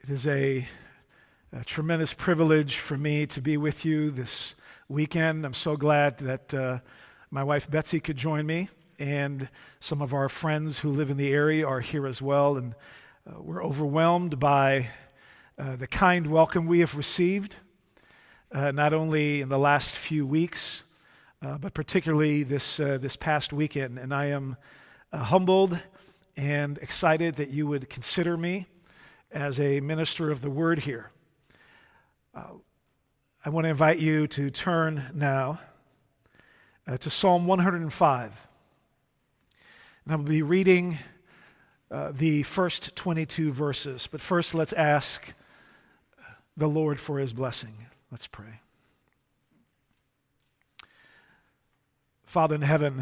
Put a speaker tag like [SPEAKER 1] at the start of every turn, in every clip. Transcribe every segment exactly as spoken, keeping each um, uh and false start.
[SPEAKER 1] It is a, a tremendous privilege for me to be with you this weekend. I'm so glad that uh, my wife Betsy could join me, and some of our friends who live in the area are here as well. And uh, we're overwhelmed by uh, the kind welcome we have received, uh, not only in the last few weeks, uh, but particularly this uh, this past weekend. And I am uh, humbled and excited that you would consider me as a minister of the word here. Uh, I want to invite you to turn now uh, to Psalm one hundred five. And I will be reading uh, the first twenty-two verses. But first, let's ask the Lord for his blessing. Let's pray. Father in heaven,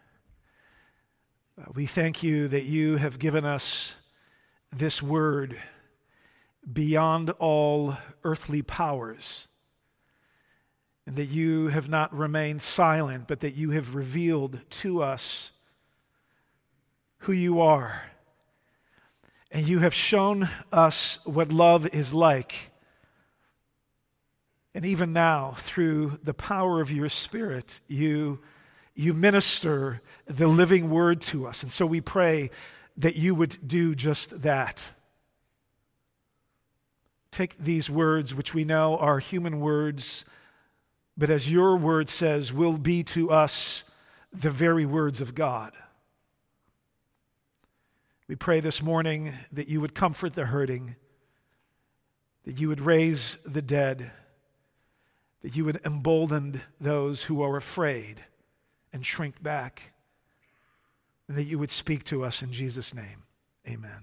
[SPEAKER 1] uh, we thank you that you have given us this word beyond all earthly powers, and that you have not remained silent, but that you have revealed to us who you are, and you have shown us what love is like. And even now, through the power of your Spirit, you, you minister the living word to us. And so we pray that you would do just that. Take these words, which we know are human words, but as your word says, will be to us the very words of God. We pray this morning that you would comfort the hurting, that you would raise the dead, that you would embolden those who are afraid and shrink back, and that you would speak to us in Jesus' name. Amen.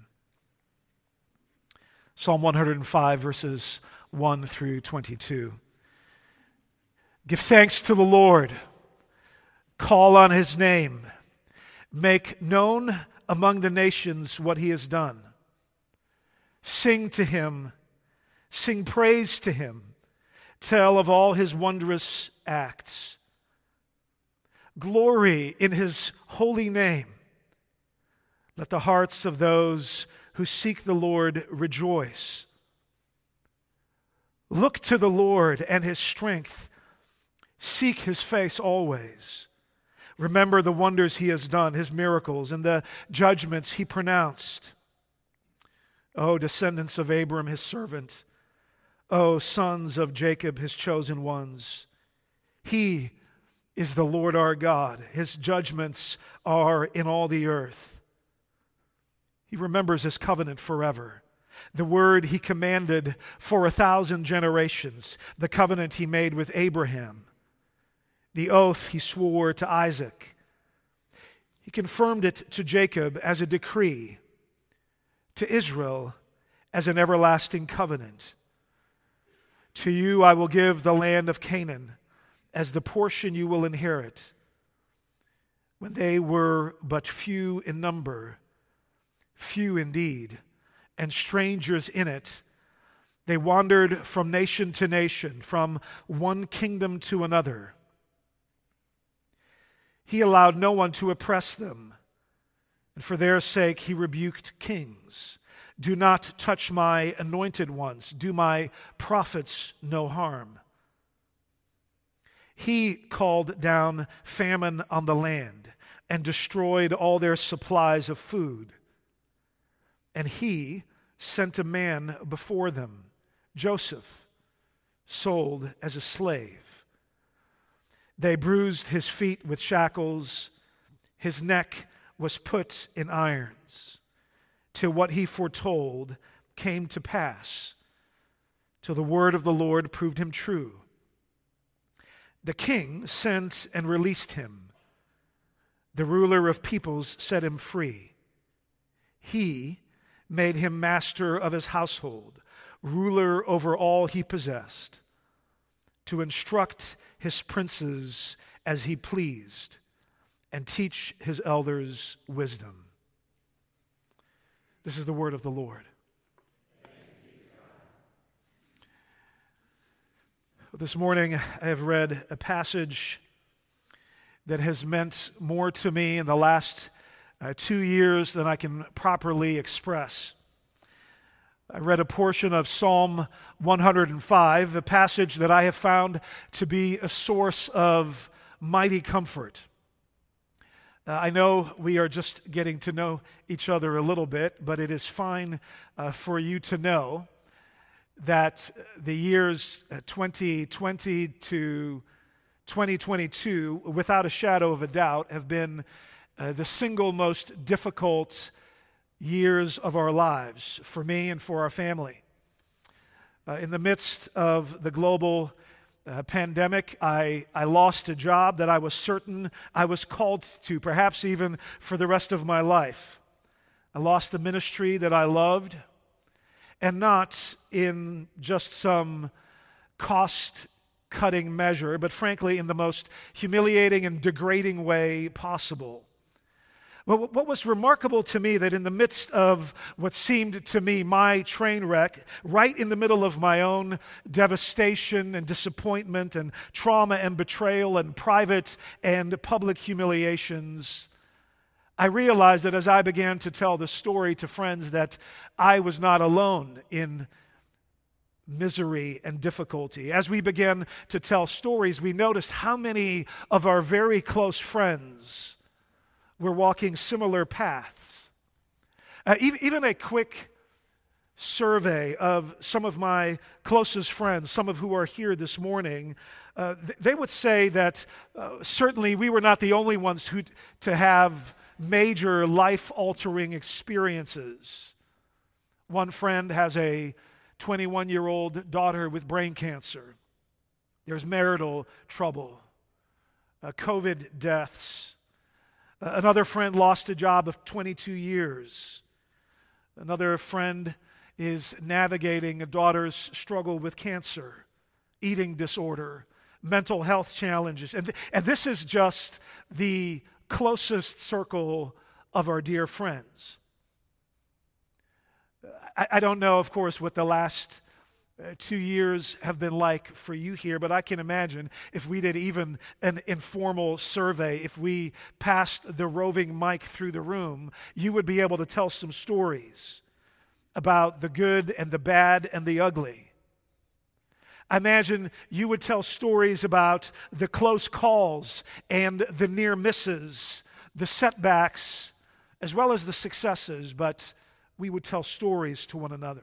[SPEAKER 1] Psalm one hundred five, verses one through twenty-two. Give thanks to the Lord. Call on his name. Make known among the nations what he has done. Sing to him. Sing praise to him. Tell of all his wondrous acts. Glory in his holy name. Let the hearts of those who seek the Lord rejoice. Look to the Lord and his strength. Seek his face always. Remember the wonders he has done, his miracles, and the judgments he pronounced. O descendants of Abram, his servant. O sons of Jacob, his chosen ones. He is the Lord our God. His judgments are in all the earth. He remembers his covenant forever. The word he commanded for a thousand generations. The covenant he made with Abraham. The oath he swore to Isaac. He confirmed it to Jacob as a decree. To Israel as an everlasting covenant. To you I will give the land of Canaan as the portion you will inherit. When they were but few in number, few indeed, and strangers in it, they wandered from nation to nation, from one kingdom to another. He allowed no one to oppress them, and for their sake he rebuked kings. Do not touch my anointed ones. Do my prophets no harm. He called down famine on the land and destroyed all their supplies of food. And he sent a man before them, Joseph, sold as a slave. They bruised his feet with shackles. His neck was put in irons, till what he foretold came to pass, till the word of the Lord proved him true. The king sent and released him. The ruler of peoples set him free. He made him master of his household, ruler over all he possessed, to instruct his princes as he pleased, and teach his elders wisdom. This is the word of the Lord. This morning I have read a passage that has meant more to me in the last uh, two years than I can properly express. I read a portion of Psalm one hundred five, a passage that I have found to be a source of mighty comfort. Uh, I know we are just getting to know each other a little bit, but it is fine uh, for you to know that the years uh, twenty twenty to twenty twenty-two, without a shadow of a doubt, have been uh, the single most difficult years of our lives for me and for our family. Uh, in the midst of the global uh, pandemic, I, I lost a job that I was certain I was called to, perhaps even for the rest of my life. I lost the ministry that I loved, and not in just some cost-cutting measure, but frankly in the most humiliating and degrading way possible. Well, what was remarkable to me, that in the midst of what seemed to me my train wreck, right in the middle of my own devastation and disappointment and trauma and betrayal and private and public humiliations, I realized that as I began to tell the story to friends, that I was not alone in misery and difficulty. As we began to tell stories, we noticed how many of our very close friends were walking similar paths. Uh, even, even a quick survey of some of my closest friends, some of who are here this morning, uh, th- they would say that uh, certainly we were not the only ones who t- to have major life-altering experiences. One friend has a twenty-one-year-old daughter with brain cancer. There's marital trouble, uh, COVID deaths. Uh, another friend lost a job of twenty-two years. Another friend is navigating a daughter's struggle with cancer, eating disorder, mental health challenges. And, th- and this is just the closest circle of our dear friends. I, I don't know, of course, what the last uh, two years have been like for you here, but I can imagine if we did even an informal survey, if we passed the roving mic through the room, you would be able to tell some stories about the good and the bad and the ugly. I imagine you would tell stories about the close calls and the near misses, the setbacks, as well as the successes, but we would tell stories to one another.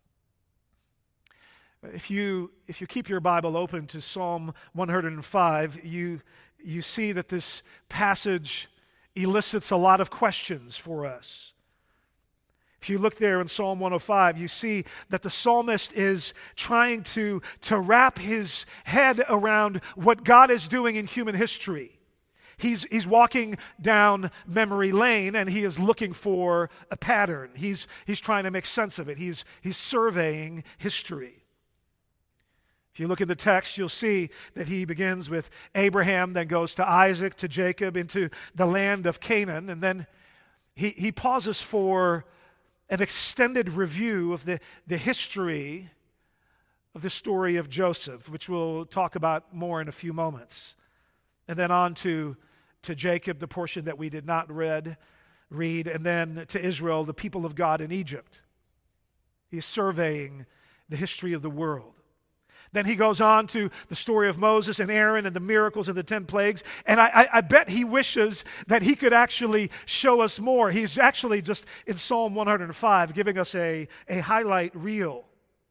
[SPEAKER 1] If you if you keep your Bible open to Psalm one hundred five, you you see that this passage elicits a lot of questions for us. If you look there in Psalm one oh five, you see that the psalmist is trying to, to wrap his head around what God is doing in human history. He's, he's walking down memory lane and he is looking for a pattern. He's, he's trying to make sense of it. He's, he's surveying history. If you look in the text, you'll see that he begins with Abraham, then goes to Isaac, to Jacob, into the land of Canaan, and then he, he pauses for an extended review of the, the history of the story of Joseph, which we'll talk about more in a few moments. And then on to, to Jacob, the portion that we did not read, read, and then to Israel, the people of God in Egypt. He's surveying the history of the world. Then he goes on to the story of Moses and Aaron and the miracles of the ten plagues. And I, I, I bet he wishes that he could actually show us more. He's actually just in Psalm one hundred five giving us a, a highlight reel.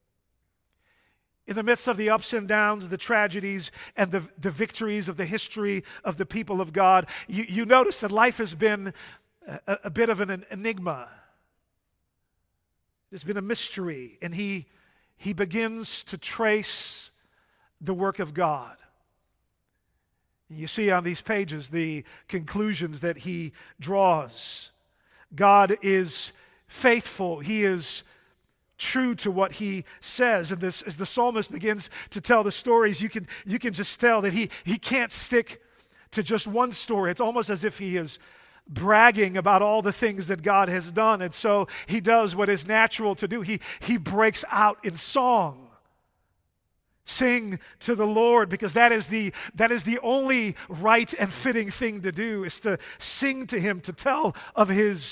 [SPEAKER 1] In the midst of the ups and downs, the tragedies and the, the victories of the history of the people of God, you, you notice that life has been a, a bit of an enigma. There's been a mystery, and he He begins to trace the work of God. You see on these pages the conclusions that he draws. God is faithful. He is true to what he says. And this, as the psalmist begins to tell the stories, you can, you can just tell that he, he can't stick to just one story. It's almost as if he is bragging about all the things that God has done. And so he does what is natural to do. He, he breaks out in song. Sing to the Lord, because that is the that is the only right and fitting thing to do, is to sing to him, to tell of his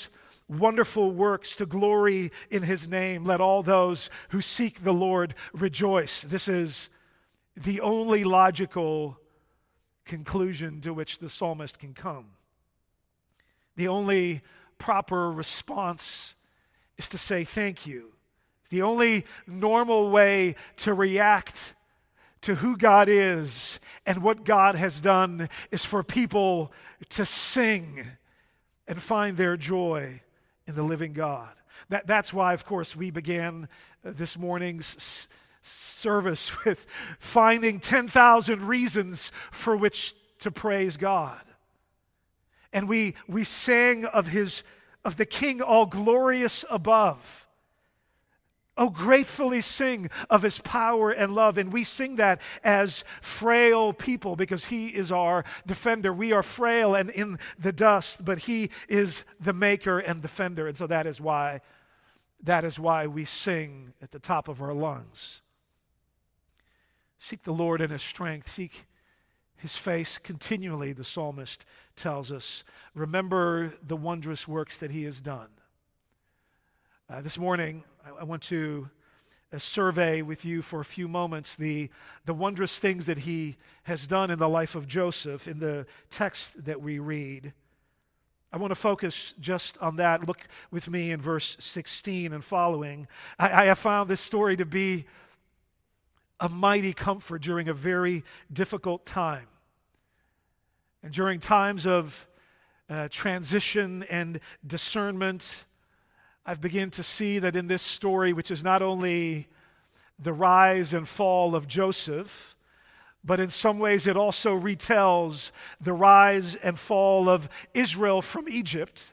[SPEAKER 1] wonderful works to glory in his name. Let all those who seek the Lord rejoice. This is the only logical conclusion to which the psalmist can come. The only proper response is to say thank you. The only normal way to react to who God is and what God has done is for people to sing and find their joy in the living God. That, that's why, of course, we began this morning's s- service with finding ten thousand reasons for which to praise God. And we, we sang of his, of the King all glorious above. Oh, gratefully sing of his power and love. And we sing that as frail people because he is our defender. We are frail and in the dust, but he is the maker and defender. And so that is why, that is why we sing at the top of our lungs. Seek the Lord in his strength. Seek his face continually, the psalmist tells us. Remember the wondrous works that he has done. Uh, this morning, I, I want to uh, survey with you for a few moments the, the wondrous things that he has done in the life of Joseph in the text that we read. I want to focus just on that. Look with me in verse sixteen and following. I, I have found this story to be a mighty comfort during a very difficult time. And during times of uh, transition and discernment, I've begun to see that in this story, which is not only the rise and fall of Joseph, but in some ways it also retells the rise and fall of Israel from Egypt.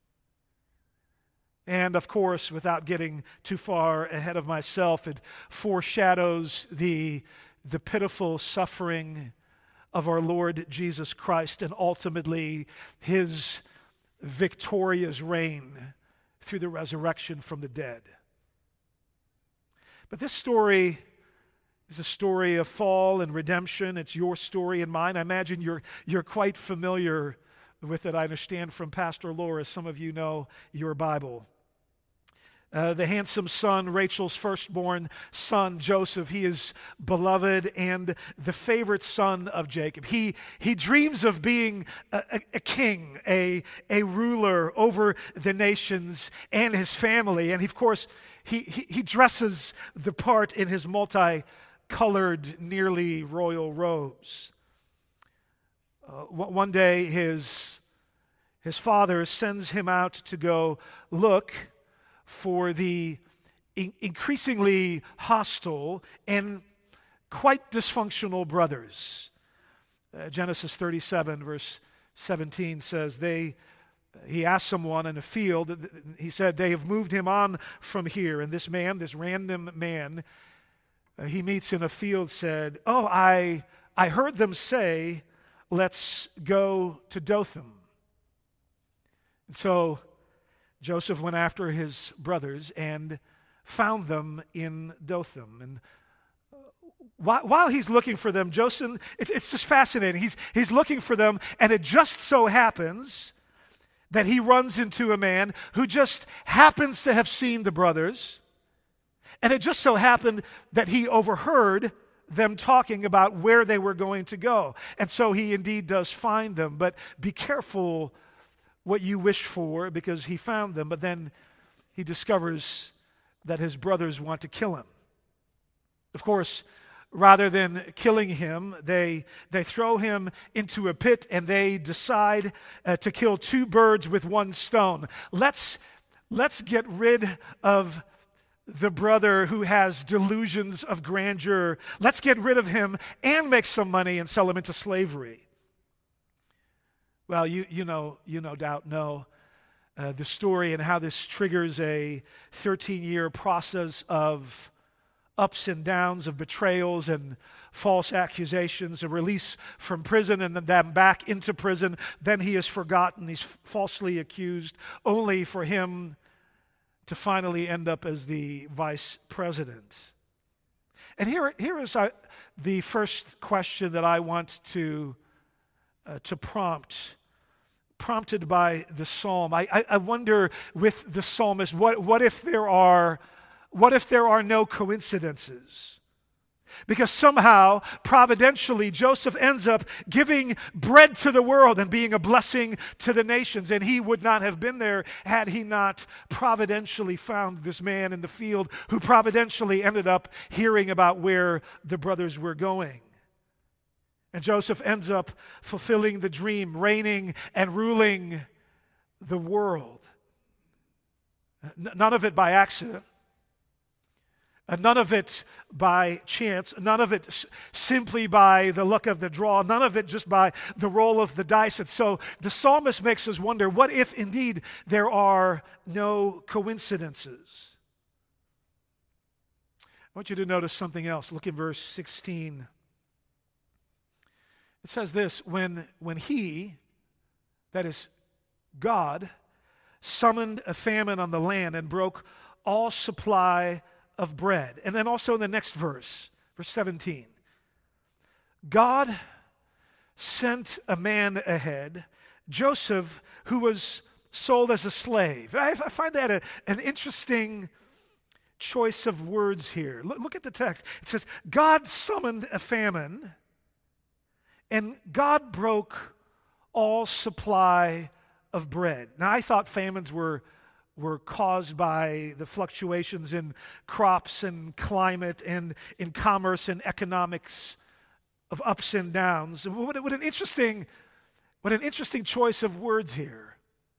[SPEAKER 1] And of course, without getting too far ahead of myself, it foreshadows the, the pitiful suffering of our Lord Jesus Christ and ultimately his victorious reign through the resurrection from the dead. But this story is a story of fall and redemption. It's your story and mine. I imagine you're, you're quite familiar with it. I understand from Pastor Laura, some of you know your Bible. Uh, the handsome son, Rachel's firstborn son, Joseph, he is beloved and the favorite son of Jacob. He, he dreams of being a, a, a king, a, a ruler over the nations and his family. And of course, he, he, he dresses the part in his multicolored, nearly royal robes. Uh, one day, his, his father sends him out to go look for the in- increasingly hostile and quite dysfunctional brothers. Uh, Genesis thirty-seven, verse seventeen says, they, he asked someone in a field, he said, they have moved him on from here. And this man, this random man, uh, he meets in a field said, oh, I, I heard them say, let's go to Dothan. And so Joseph went after his brothers and found them in Dothan. And while, while he's looking for them, Joseph, it, it's just fascinating. He's, he's looking for them, and it just so happens that he runs into a man who just happens to have seen the brothers. And it just so happened that he overheard them talking about where they were going to go. And so he indeed does find them. But be careful what you wish for, because he found them, but then he discovers that his brothers want to kill him. Of course, rather than killing him, they, they throw him into a pit and they decide uh, to kill two birds with one stone. Let's, let's get rid of the brother who has delusions of grandeur. Let's get rid of him and make some money and sell him into slavery. Well, you, you know, you no doubt know uh, the story and how this triggers a thirteen-year process of ups and downs, of betrayals and false accusations, a release from prison and then back into prison. Then he is forgotten. He's falsely accused, only for him to finally end up as the vice president. And here, here is uh, the first question that I want to, uh, to prompt prompted by the psalm. I, I, I wonder with the psalmist, what, what if there are, what if there are no coincidences? Because somehow, providentially, Joseph ends up giving bread to the world and being a blessing to the nations. And he would not have been there had he not providentially found this man in the field who providentially ended up hearing about where the brothers were going. And Joseph ends up fulfilling the dream, reigning and ruling the world. N- none of it by accident. Uh, none of it by chance, none of it s- simply by the luck of the draw, none of it just by the roll of the dice. And so the psalmist makes us wonder, what if indeed there are no coincidences? I want you to notice something else. Look in verse sixteen. It says this, when, when he, that is God, summoned a famine on the land and broke all supply of bread. And then also in the next verse, verse seventeen, God sent a man ahead, Joseph, who was sold as a slave. I, I find that a, an interesting choice of words here. Look, look at the text. It says, God summoned a famine, and God broke all supply of bread. Now, I thought famines were were caused by the fluctuations in crops and climate and in commerce and economics of ups and downs. What, what an interesting, what an interesting choice of words here.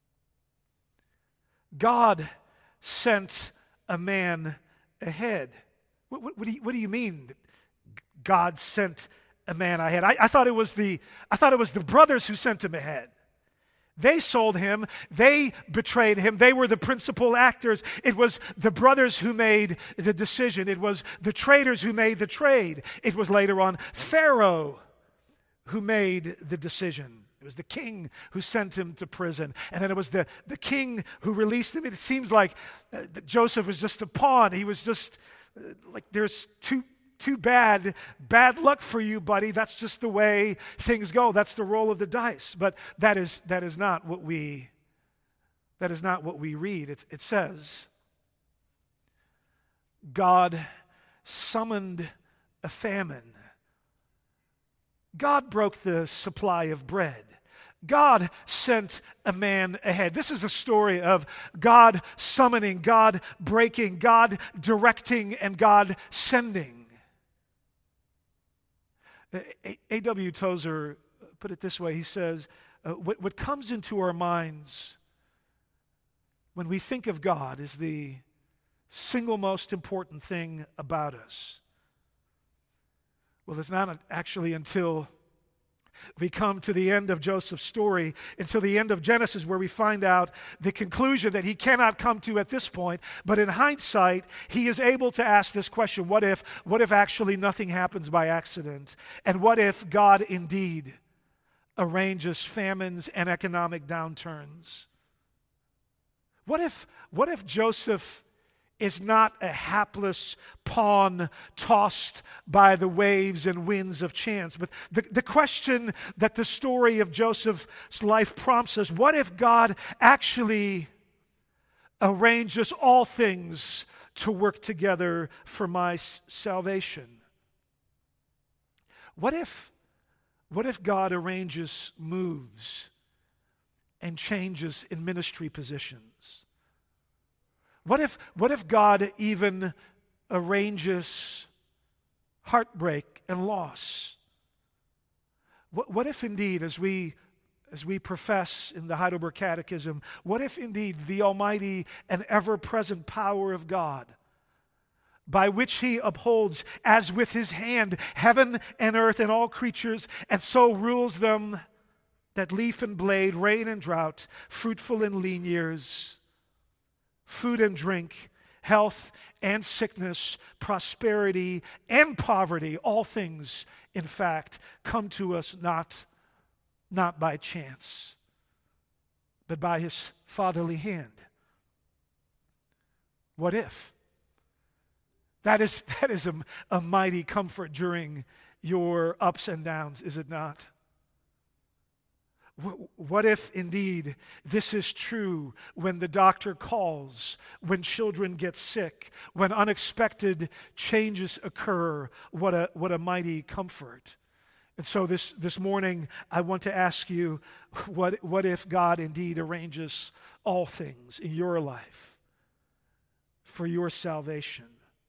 [SPEAKER 1] God sent a man ahead. What, what, what, do, you, what do you mean? God sent a man ahead. I, I thought it was the I thought it was the brothers who sent him ahead. They sold him. They betrayed him. They were the principal actors. It was the brothers who made the decision. It was the traders who made the trade. It was later on Pharaoh who made the decision. It was the king who sent him to prison. And then it was the, the king who released him. It seems like uh, Joseph was just a pawn. He was just uh, like, there's two Too bad, bad luck for you, buddy. That's just the way things go. That's the roll of the dice. But that is that is not what we that is not what we read. It's, it says, God summoned a famine. God broke the supply of bread. God sent a man ahead. This is a story of God summoning, God breaking, God directing, and God sending. A W Tozer put it this way. He says, uh, what, what comes into our minds when we think of God is the single most important thing about us. Well, it's not actually until we come to the end of Joseph's story, until the end of Genesis, where we find out the conclusion that he cannot come to at this point. But in hindsight, he is able to ask this question, what if, what if actually nothing happens by accident? And what if God indeed arranges famines and economic downturns? What if, what if Joseph is not a hapless pawn tossed by the waves and winds of chance? But the, the question that the story of Joseph's life prompts us, what if God actually arranges all things to work together for my s- salvation? What if, what if God arranges moves and changes in ministry positions? What if, what if God even arranges heartbreak and loss? What, what if indeed, as we, as we profess in the Heidelberg Catechism, what if indeed the almighty and ever-present power of God, by which he upholds as with his hand heaven and earth and all creatures, and so rules them that leaf and blade, rain and drought, fruitful and lean years, food and drink, health and sickness, prosperity and poverty, all things, in fact, come to us not, not by chance, but by his fatherly hand. What if? That is, that is a, a mighty comfort during your ups and downs, is it not? What if indeed this is true when the doctor calls, when children get sick, when unexpected changes occur? What a, what a mighty comfort. And so this, this morning, I want to ask you, what, what if God indeed arranges all things in your life for your salvation?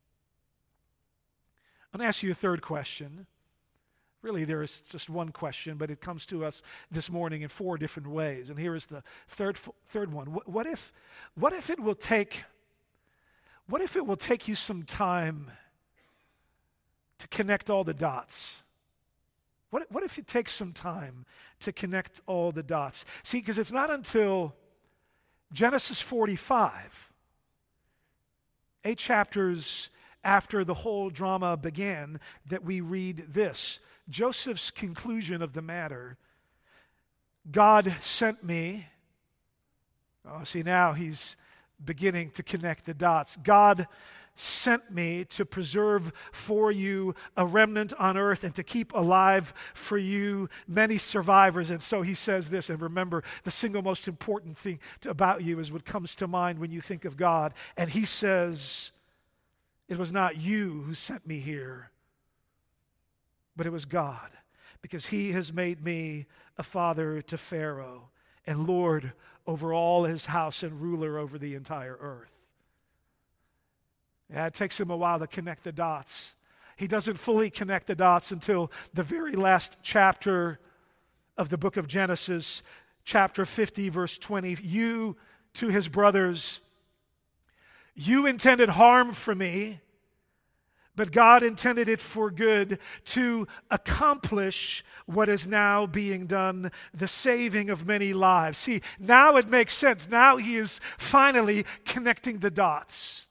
[SPEAKER 1] I'm going to ask you a third question. Really, there is just one question, but it comes to us this morning in four different ways. And here is the third third one. What, what if, what if it will take, what if it will take you some time to connect all the dots? What, what if it takes some time to connect all the dots? See, because it's not until Genesis forty-five, eight chapters after the whole drama began, that we read this. Joseph's conclusion of the matter: God sent me. Oh, see, now he's beginning to connect the dots. God sent me to preserve for you a remnant on earth and to keep alive for you many survivors. And so he says this, and remember, the single most important thing to, about you is what comes to mind when you think of God. And he says, it was not you who sent me here, but it was God, because he has made me a father to Pharaoh and Lord over all his house and ruler over the entire earth. Yeah, it takes him a while to connect the dots. He doesn't fully connect the dots until the very last chapter of the book of Genesis, chapter fifty, verse twenty. You, to his brothers, you intended harm for me, but God intended it for good, to accomplish what is now being done, the saving of many lives. See, now it makes sense. Now he is finally connecting the dots.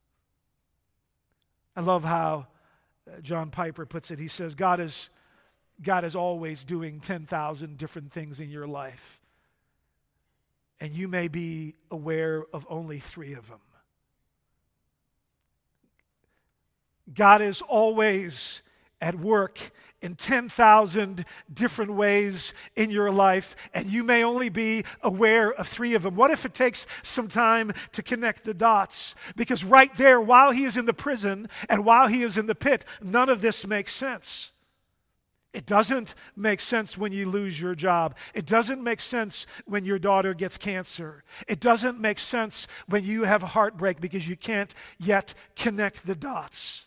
[SPEAKER 1] I love how John Piper puts it. He says, God is, God is always doing ten thousand different things in your life, and you may be aware of only three of them. God is always at work in ten thousand different ways in your life, and you may only be aware of three of them. What if it takes some time to connect the dots? Because right there, while he is in the prison and while he is in the pit, none of this makes sense. It doesn't make sense when you lose your job. It doesn't make sense when your daughter gets cancer. It doesn't make sense when you have a heartbreak because you can't yet connect the dots.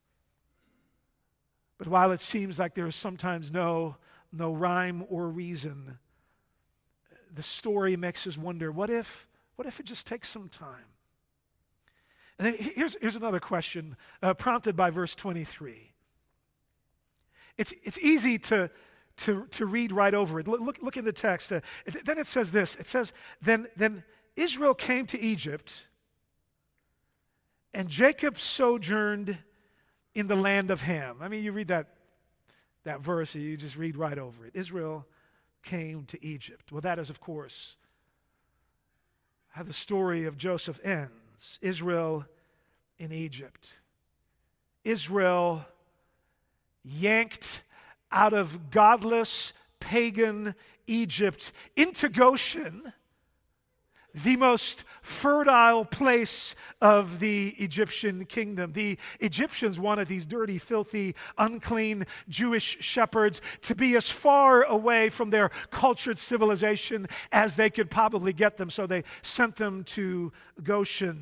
[SPEAKER 1] But while it seems like there is sometimes no, no rhyme or reason, the story makes us wonder, what if, what if it just takes some time? And then here's, here's another question uh, prompted by verse twenty-three. It's, it's easy to, to, to read right over it. Look, look, look in the text. Uh, then it says this. It says, then, then Israel came to Egypt, and Jacob sojourned in the land of Ham. I mean, you read that, that verse, and you just read right over it. Israel came to Egypt. Well, that is, of course, how the story of Joseph ends. Israel in Egypt. Israel yanked out of godless, pagan Egypt into Goshen, the most fertile place of the Egyptian kingdom. The Egyptians wanted these dirty, filthy, unclean Jewish shepherds to be as far away from their cultured civilization as they could probably get them, so they sent them to Goshen.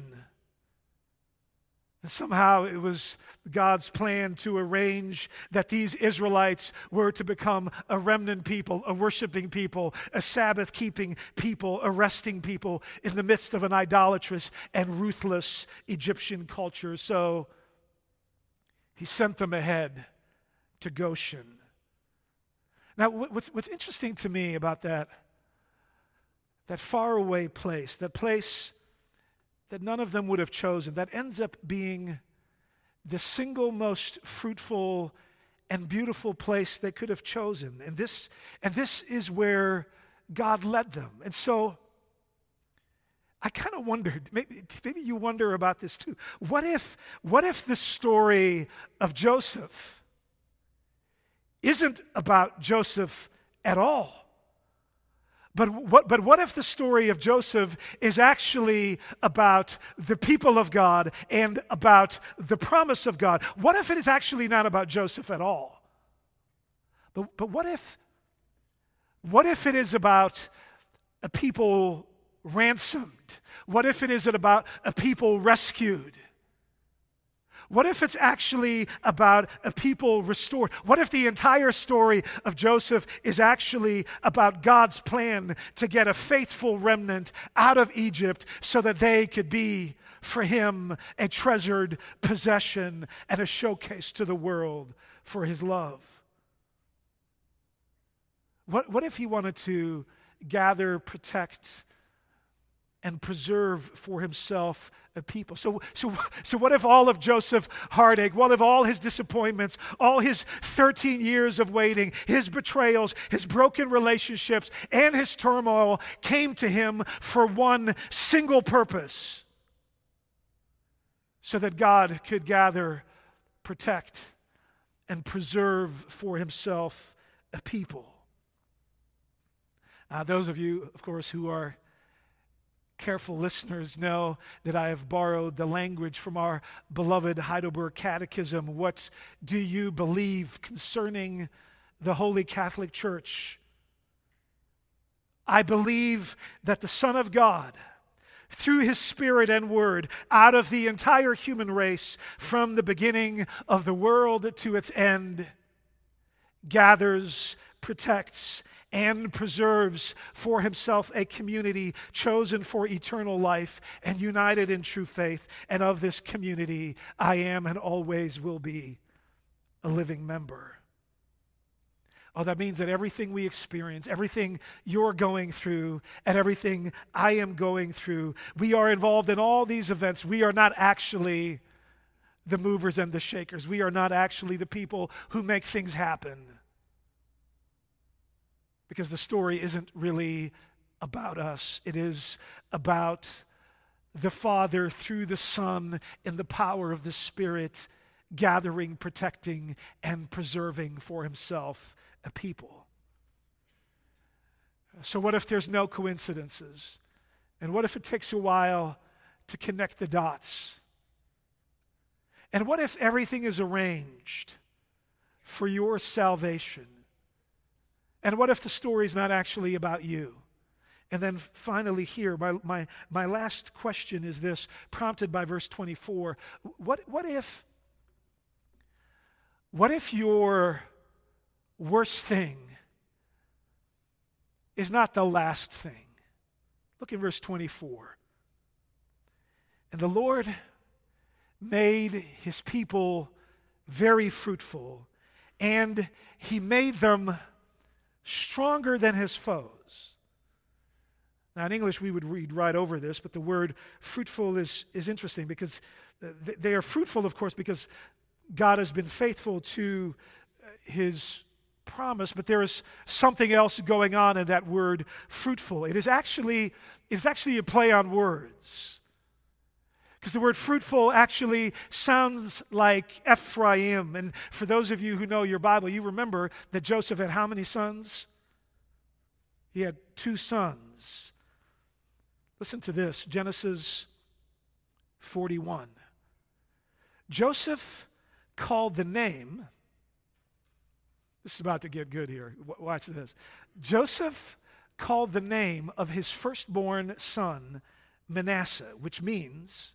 [SPEAKER 1] And somehow it was God's plan to arrange that these Israelites were to become a remnant people, a worshiping people, a Sabbath-keeping people, a resting people in the midst of an idolatrous and ruthless Egyptian culture. So he sent them ahead to Goshen. Now, what's, what's interesting to me about that, that faraway place, that place that none of them would have chosen, that ends up being the single most fruitful and beautiful place they could have chosen. And this, and this is where God led them. And so I kind of wondered, maybe, maybe you wonder about this too. What if, what if the story of Joseph isn't about Joseph at all? But what, but what if the story of Joseph is actually about the people of God and about the promise of God? What if it is actually not about Joseph at all? But, but what if, what if it is about a people ransomed? What if it is about a people rescued? What if it's actually about a people restored? What if the entire story of Joseph is actually about God's plan to get a faithful remnant out of Egypt so that they could be, for him, a treasured possession and a showcase to the world for his love? What, what if he wanted to gather, protect, and preserve for himself a people? So, so, so what if all of Joseph's heartache, what if all his disappointments, all his thirteen years of waiting, his betrayals, his broken relationships, and his turmoil came to him for one single purpose? So that God could gather, protect, and preserve for himself a people. Uh, those of you, of course, who are careful listeners know that I have borrowed the language from our beloved Heidelberg Catechism. What do you believe concerning the Holy Catholic Church? I believe that the Son of God, through his Spirit and Word, out of the entire human race, from the beginning of the world to its end, gathers, protects, and preserves for himself a community chosen for eternal life and united in true faith. And of this community, I am and always will be a living member. Oh, that means that everything we experience, everything you're going through, and everything I am going through, we are involved in all these events. We are not actually the movers and the shakers. We are not actually the people who make things happen. Because the story isn't really about us. It is about the Father through the Son in the power of the Spirit, gathering, protecting, and preserving for himself a people. So what if there's no coincidences? And what if it takes a while to connect the dots? And what if everything is arranged for your salvation? And what if the story is not actually about you? And then finally here, my, my, my last question is this, prompted by verse twenty-four. What, what if, what if your worst thing is not the last thing? Look in verse twenty-four. And the Lord made his people very fruitful, and he made them stronger than his foes. Now, in English, we would read right over this, but the word fruitful is, is interesting because they are fruitful, of course, because God has been faithful to his promise, but there is something else going on in that word fruitful. It is actually, it's actually a play on words. Because the word fruitful actually sounds like Ephraim. And for those of you who know your Bible, you remember that Joseph had how many sons? He had two sons. Listen to this, Genesis forty-one. Joseph called the name, this is about to get good here, watch this. Joseph called the name of his firstborn son Manasseh, which means,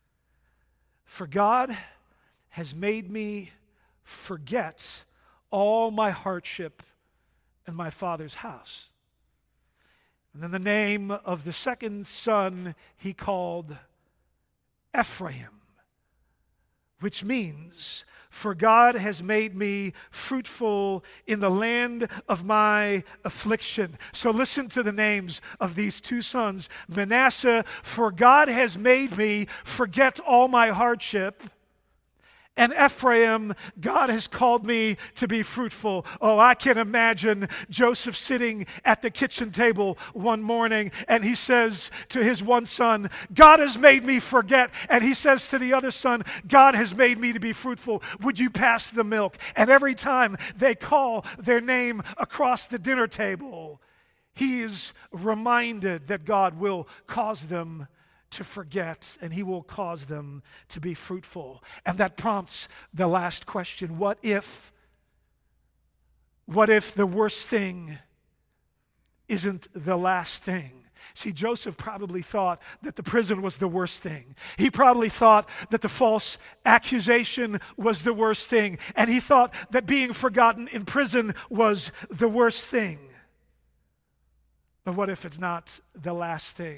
[SPEAKER 1] for God has made me forget all my hardship in my father's house. And then the name of the second son he called Ephraim, which means, for God has made me fruitful in the land of my affliction. So listen to the names of these two sons. Manasseh, for God has made me forget all my hardship. And Ephraim, God has called me to be fruitful. Oh, I can imagine Joseph sitting at the kitchen table one morning, and he says to his one son, God has made me forget. And he says to the other son, God has made me to be fruitful. Would you pass the milk? And every time they call their name across the dinner table, he is reminded that God will cause them to forget, and he will cause them to be fruitful. And that prompts the last question: what if, what if the worst thing isn't the last thing? See, Joseph probably thought that the prison was the worst thing. He probably thought that the false accusation was the worst thing. And he thought that being forgotten in prison was the worst thing. But what if it's not the last thing?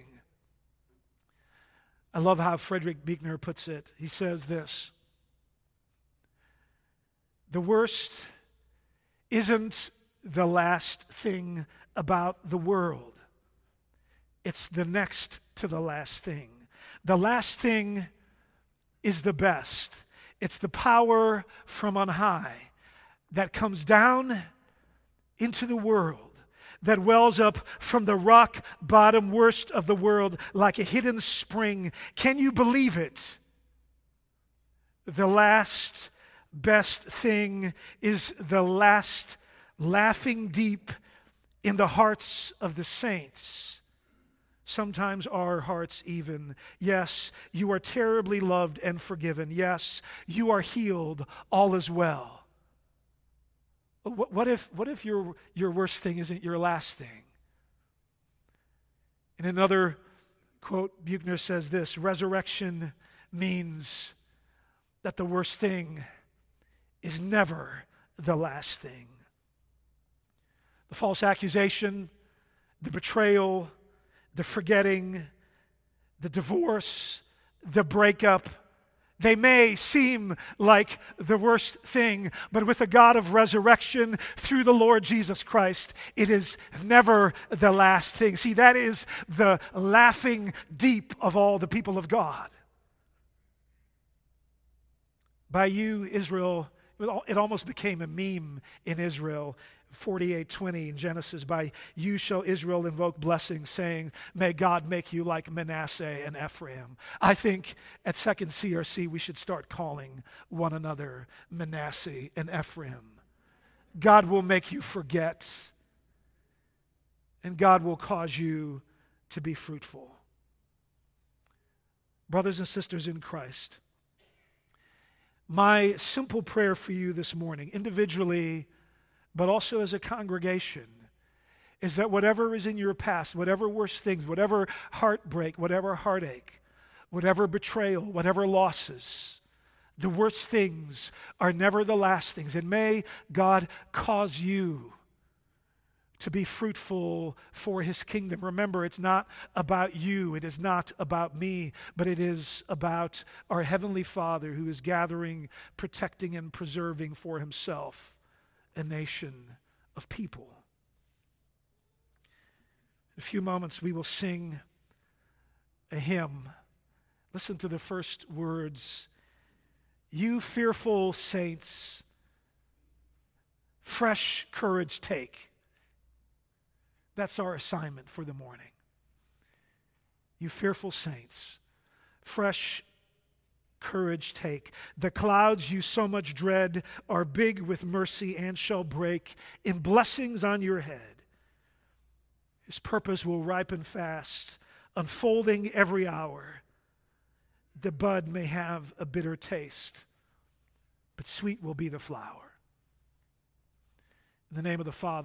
[SPEAKER 1] I love how Frederick Buechner puts it. He says this: the worst isn't the last thing about the world. It's the next to the last thing. The last thing is the best. It's the power from on high that comes down into the world, that wells up from the rock bottom worst of the world like a hidden spring. Can you believe it? The last best thing is the last laughing deep in the hearts of the saints. Sometimes our hearts even. Yes, you are terribly loved and forgiven. Yes, you are healed. All is well. What, what if, what if your, your worst thing isn't your last thing? In another quote, Buechner says this: resurrection means that the worst thing is never the last thing. The false accusation, the betrayal, the forgetting, the divorce, the breakup, they may seem like the worst thing, but with the God of resurrection through the Lord Jesus Christ, it is never the last thing. See, that is the laughing deep of all the people of God. By you, Israel, it almost became a meme in Israel. forty-eight twenty in Genesis, by you shall Israel invoke blessing, saying, may God make you like Manasseh and Ephraim. I think at Second C R C we should start calling one another Manasseh and Ephraim. God will make you forget, and God will cause you to be fruitful. Brothers and sisters in Christ, my simple prayer for you this morning, individually, but also as a congregation, is that whatever is in your past, whatever worst things, whatever heartbreak, whatever heartache, whatever betrayal, whatever losses, the worst things are never the last things. And may God cause you to be fruitful for his kingdom. Remember, it's not about you, it is not about me, but it is about our Heavenly Father who is gathering, protecting, and preserving for himself a nation of people. In a few moments, we will sing a hymn. Listen to the first words. You fearful saints, fresh courage take. That's our assignment for the morning. You fearful saints, fresh courage take. The clouds you so much dread are big with mercy and shall break in blessings on your head. His purpose will ripen fast, unfolding every hour. The bud may have a bitter taste, but sweet will be the flower. In the name of the Father,